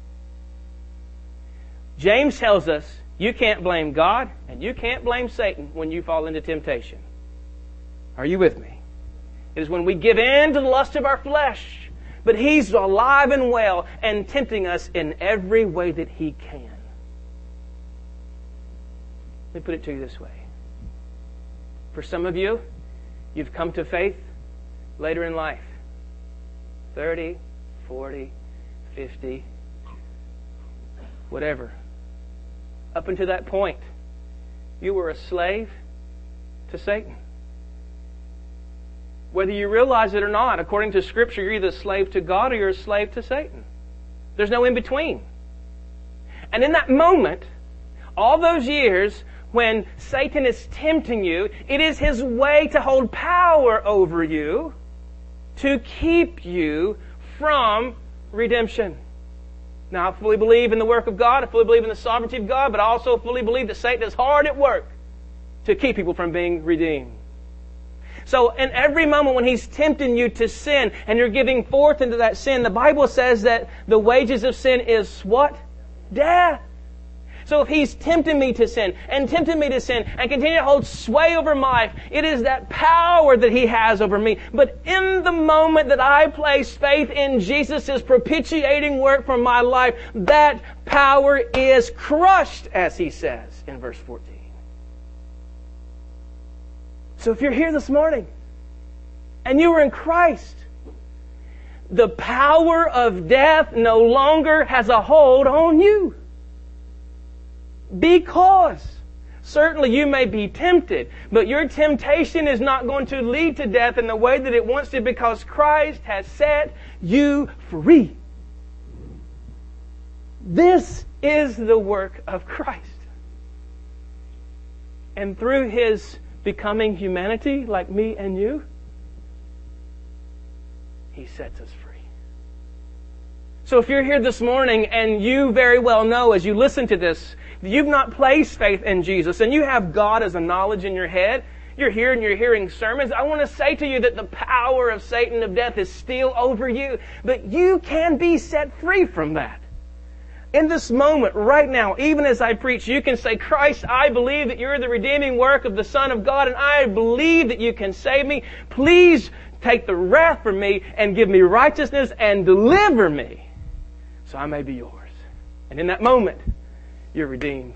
S2: James tells us you can't blame God and you can't blame Satan when you fall into temptation. Are you with me? It is when we give in to the lust of our flesh. But He's alive and well and tempting us in every way that He can. Let me put it to you this way. For some of you, you've come to faith later in life. thirty, forty, fifty, whatever. Up until that point, you were a slave to Satan. Whether you realize it or not, according to Scripture, you're either a slave to God or you're a slave to Satan. There's no in between. And in that moment, all those years when Satan is tempting you, it is his way to hold power over you to keep you from redemption. Now, I fully believe in the work of God. I fully believe in the sovereignty of God. But I also fully believe that Satan is hard at work to keep people from being redeemed. So in every moment when he's tempting you to sin and you're giving forth into that sin, the Bible says that the wages of sin is what? Death. So if he's tempting me to sin and tempting me to sin and continue to hold sway over my life, it is that power that he has over me. But in the moment that I place faith in Jesus' propitiating work for my life, that power is crushed, as he says in verse fourteen. So if you're here this morning and you are in Christ, the power of death no longer has a hold on you. Because certainly you may be tempted, but your temptation is not going to lead to death in the way that it wants to, because Christ has set you free. This is the work of Christ. And through His becoming humanity like me and you, He sets us free. So if you're here this morning and you very well know as you listen to this, you've not placed faith in Jesus and you have God as a knowledge in your head, you're here and you're hearing sermons, I want to say to you that the power of Satan of death is still over you, but you can be set free from that. In this moment, right now, even as I preach, you can say, Christ, I believe that you're the redeeming work of the Son of God, and I believe that you can save me. Please take the wrath from me and give me righteousness and deliver me so I may be yours. And in that moment, you're redeemed.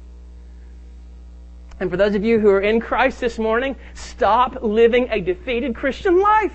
S2: And for those of you who are in Christ this morning, stop living a defeated Christian life.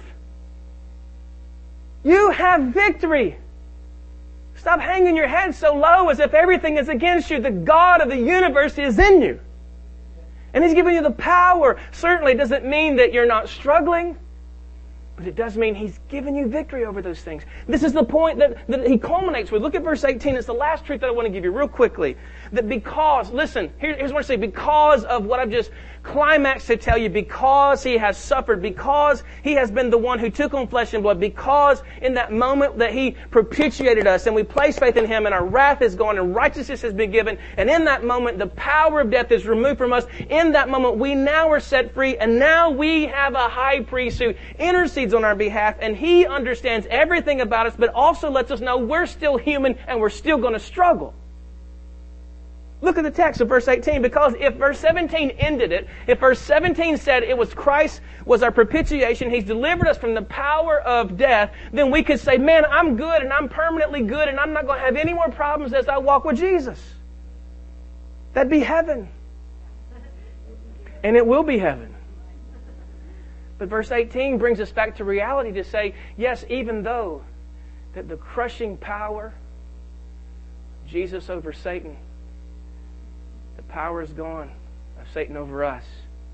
S2: You have victory. Stop hanging your head so low as if everything is against you. The God of the universe is in you. And He's given you the power. Certainly it doesn't mean that you're not struggling, but it does mean He's given you victory over those things. This is the point that, that He culminates with. Look at verse eighteen. It's the last truth that I want to give you real quickly. That because, listen, here, here's what I say. Because of what I've just climaxed to tell you, because He has suffered, because He has been the one who took on flesh and blood, because in that moment that He propitiated us and we place faith in Him and our wrath is gone and righteousness has been given, and in that moment the power of death is removed from us, in that moment we now are set free, and now we have a high priest who intercedes on our behalf, and He understands everything about us, but also lets us know we're still human and we're still going to struggle. Look at the text of verse eighteen, because if verse seventeen ended it, if verse seventeen said it was Christ was our propitiation, He's delivered us from the power of death, then we could say, man, I'm good and I'm permanently good and I'm not going to have any more problems as I walk with Jesus. That'd be heaven. And it will be heaven. But verse eighteen brings us back to reality to say, yes, even though that the crushing power of Jesus over Satan, the power is gone of Satan over us,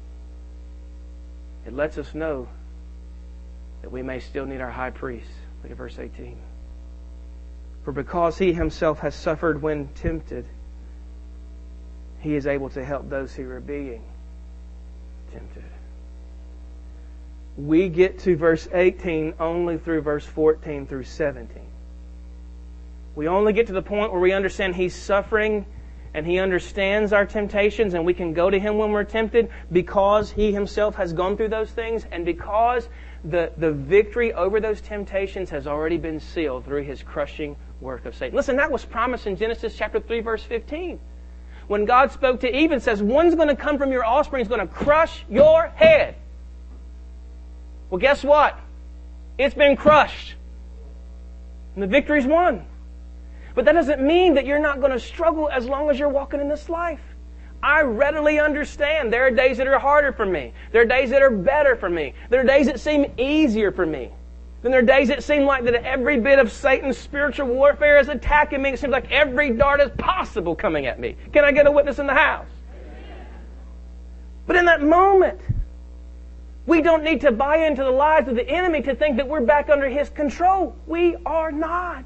S2: it lets us know that we may still need our high priest. Look at verse eighteen. For because He Himself has suffered when tempted, He is able to help those who are being tempted. We get to verse eighteen only through verse fourteen through seventeen. We only get to the point where we understand He's suffering and He understands our temptations, and we can go to Him when we're tempted because He Himself has gone through those things, and because the, the victory over those temptations has already been sealed through His crushing work of Satan. Listen, that was promised in Genesis chapter three, verse fifteen. When God spoke to Eve and says, one's going to come from your offspring, he's going to crush your head. Well, guess what? It's been crushed. And the victory's won. But that doesn't mean that you're not going to struggle as long as you're walking in this life. I readily understand there are days that are harder for me. There are days that are better for me. There are days that seem easier for me. Then there are days that seem like that every bit of Satan's spiritual warfare is attacking me. It seems like every dart is possible coming at me. Can I get a witness in the house? But in that moment, we don't need to buy into the lies of the enemy to think that we're back under his control. We are not.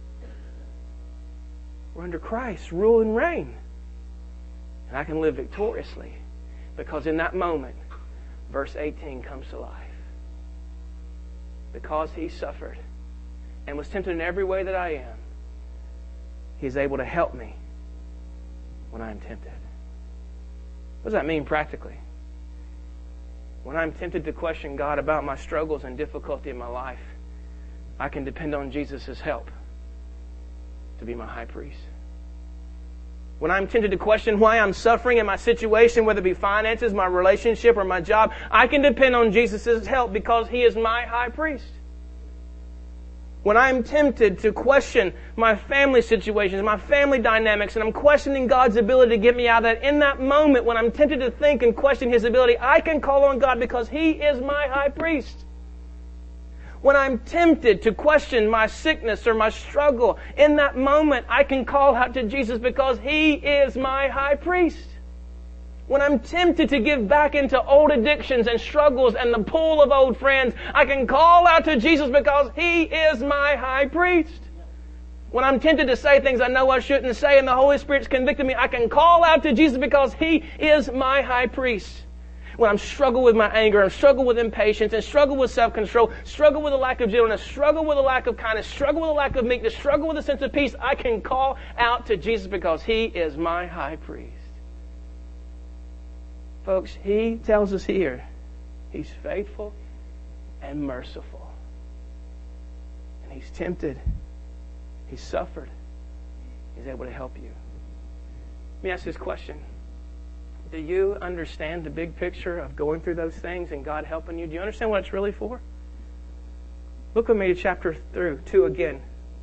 S2: We're under Christ's rule and reign. And I can live victoriously because in that moment, verse eighteen comes to life. Because He suffered and was tempted in every way that I am, He is able to help me when I am tempted. What does that mean practically? When I'm tempted to question God about my struggles and difficulty in my life, I can depend on Jesus' help to be my high priest. When I'm tempted to question why I'm suffering in my situation, whether it be finances, my relationship, or my job, I can depend on Jesus' help because He is my high priest. When I'm tempted to question my family situations, my family dynamics, and I'm questioning God's ability to get me out of that, in that moment, when I'm tempted to think and question His ability, I can call on God because He is my high priest. When I'm tempted to question my sickness or my struggle, in that moment, I can call out to Jesus because He is my high priest. When I'm tempted to give back into old addictions and struggles and the pool of old friends, I can call out to Jesus because He is my high priest. When I'm tempted to say things I know I shouldn't say and the Holy Spirit's convicted me, I can call out to Jesus because He is my high priest. When I'm struggle with my anger, and struggle with impatience, and struggle with self-control, struggle with a lack of gentleness, struggle with a lack of kindness, struggle with a lack of meekness, struggle with a sense of peace, I can call out to Jesus because He is my high priest. Folks, He tells us here, He's faithful and merciful. And He's tempted. He's suffered. He's able to help you. Let me ask this question. Do you understand the big picture of going through those things and God helping you? Do you understand what it's really for? Look with me to chapter two again.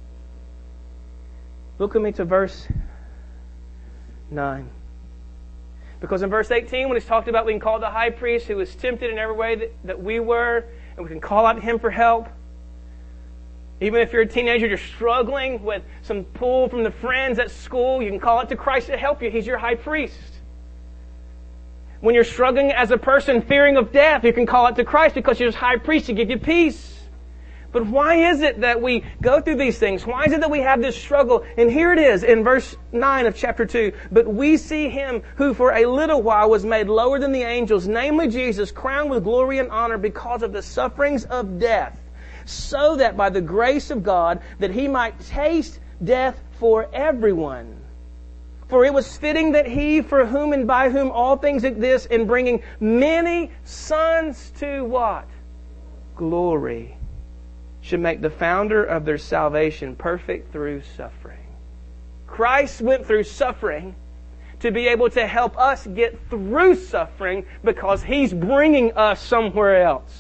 S2: Look with me to verse nine. Because in verse eighteen, when he's talked about we can call the high priest who was tempted in every way that, that we were, and we can call out to Him for help. Even if you're a teenager, you're struggling with some pull from the friends at school, you can call out to Christ to help you. He's your high priest. When you're struggling as a person fearing of death, you can call out to Christ because He's high priest to give you peace. But why is it that we go through these things? Why is it that we have this struggle? And here it is in verse nine of chapter two. But we see Him who for a little while was made lower than the angels, namely Jesus, crowned with glory and honor because of the sufferings of death, so that by the grace of God that He might taste death for everyone. For it was fitting that He, for whom and by whom all things exist, in bringing many sons to what? Glory, should make the founder of their salvation perfect through suffering. Christ went through suffering to be able to help us get through suffering because He's bringing us somewhere else.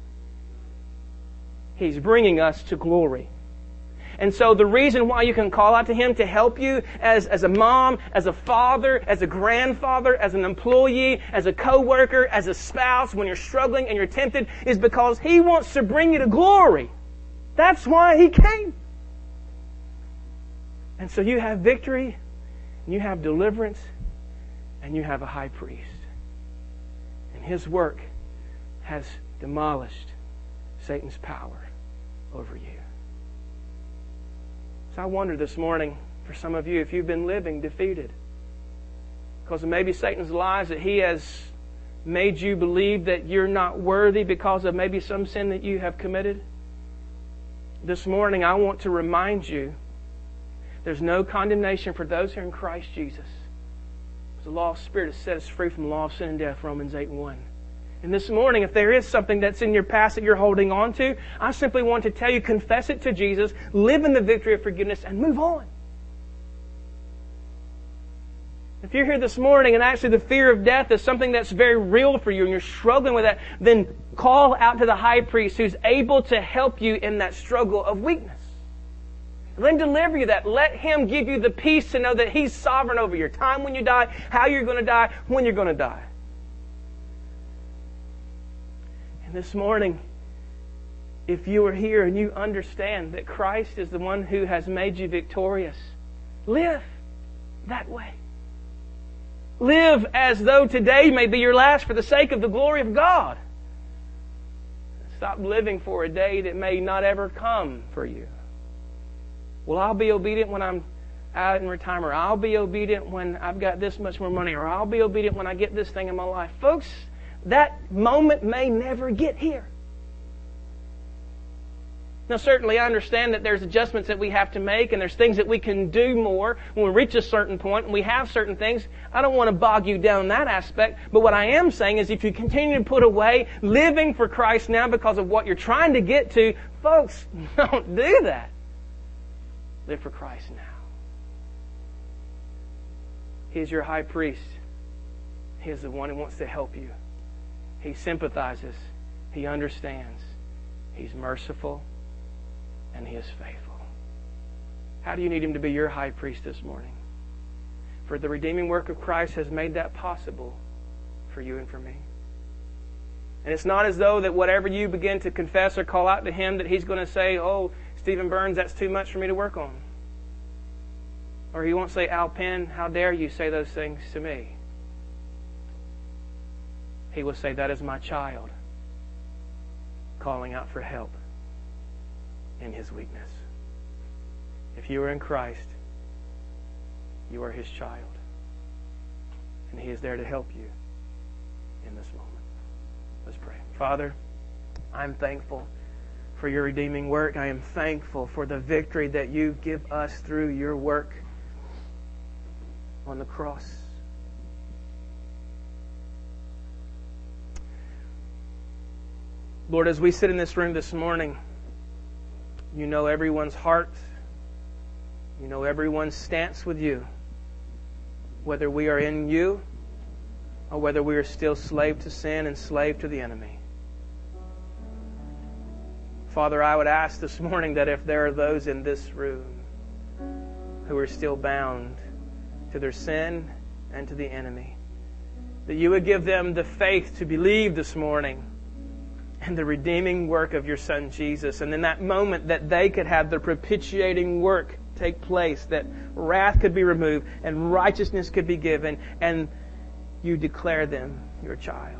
S2: He's bringing us to glory. And so the reason why you can call out to Him to help you as, as a mom, as a father, as a grandfather, as an employee, as a co-worker, as a spouse, when you're struggling and you're tempted, is because He wants to bring you to glory. That's why He came. And so you have victory, and you have deliverance, and you have a high priest. And His work has demolished Satan's power over you. So I wonder this morning, for some of you, if you've been living defeated. Because of maybe Satan's lies that he has made you believe that you're not worthy because of maybe some sin that you have committed. This morning I want to remind you there's no condemnation for those who are in Christ Jesus. The law of the Spirit has set us free from the law of sin and death, Romans eight and one. And this morning, if there is something that's in your past that you're holding on to, I simply want to tell you, confess it to Jesus, live in the victory of forgiveness, and move on. If you're here this morning and actually the fear of death is something that's very real for you and you're struggling with that, then call out to the high priest who's able to help you in that struggle of weakness. Let Him deliver you that. Let Him give you the peace to know that He's sovereign over your time when you die, how you're going to die, when you're going to die. And this morning, if you are here and you understand that Christ is the one who has made you victorious, live that way. Live as though today may be your last for the sake of the glory of God. Stop living for a day that may not ever come for you. Well, I'll be obedient when I'm out in retirement. Or I'll be obedient when I've got this much more money. Or I'll be obedient when I get this thing in my life. Folks, that moment may never get here. Now, certainly I understand that there's adjustments that we have to make and there's things that we can do more when we reach a certain point and we have certain things. I don't want to bog you down in that aspect, but what I am saying is if you continue to put away living for Christ now because of what you're trying to get to, folks, don't do that. Live for Christ now. He is your high priest. He is the one who wants to help you. He sympathizes. He understands. He's merciful. And He is faithful. How do you need Him to be your high priest this morning? For the redeeming work of Christ has made that possible for you and for me. And it's not as though that whatever you begin to confess or call out to Him that He's going to say, oh, Stephen Burns, that's too much for me to work on. Or He won't say, Al Penn, how dare you say those things to me? He will say, that is my child calling out for help in his weakness. If you are in Christ, you are His child. And He is there to help you in this moment. Let's pray. Father, I'm thankful for your redeeming work. I am thankful for the victory that you give us through your work on the cross. Lord, as we sit in this room this morning, you know everyone's heart. You know everyone's stance with you. Whether we are in you or whether we are still slave to sin and slave to the enemy. Father, I would ask this morning that if there are those in this room who are still bound to their sin and to the enemy, that you would give them the faith to believe this morning and the redeeming work of your Son Jesus. And in that moment that they could have the propitiating work take place, that wrath could be removed and righteousness could be given, and you declare them your child.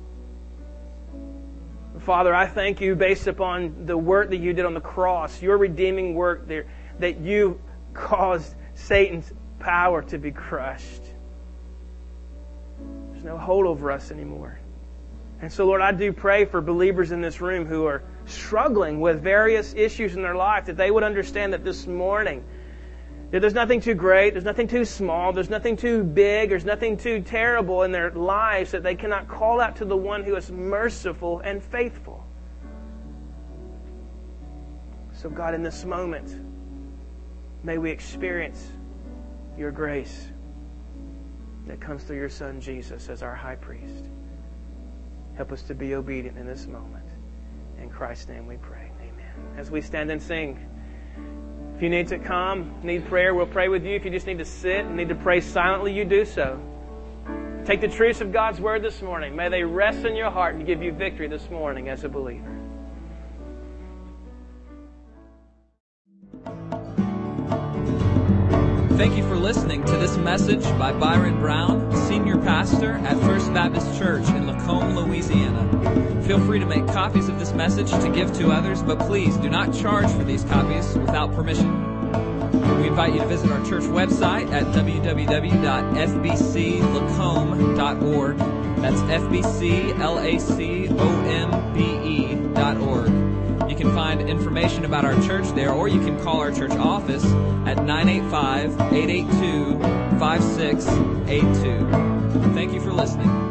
S2: Father, I thank you based upon the work that you did on the cross, your redeeming work there, that you caused Satan's power to be crushed. There's no hold over us anymore. And so, Lord, I do pray for believers in this room who are struggling with various issues in their life, that they would understand that this morning, that there's nothing too great, there's nothing too small, there's nothing too big, there's nothing too terrible in their lives that they cannot call out to the one who is merciful and faithful. So, God, in this moment, may we experience your grace that comes through your Son, Jesus, as our high priest. Help us to be obedient in this moment. In Christ's name we pray. Amen. As we stand and sing, if you need to come, need prayer, we'll pray with you. If you just need to sit and need to pray silently, you do so. Take the truths of God's Word this morning. May they rest in your heart and give you victory this morning as a believer.
S1: Thank you for listening to this message by Byron Brown, Senior Pastor at First Baptist Church in Lacombe, Louisiana. Feel free to make copies of this message to give to others, but please do not charge for these copies without permission. We invite invite you to visit our church website at w w w dot f b c lacombe dot org. That's F B C L A C O M B E dot org. You can find information about our church there, or you can call our church office at nine eight five, eight eight two, five six eight two. Thank you for listening.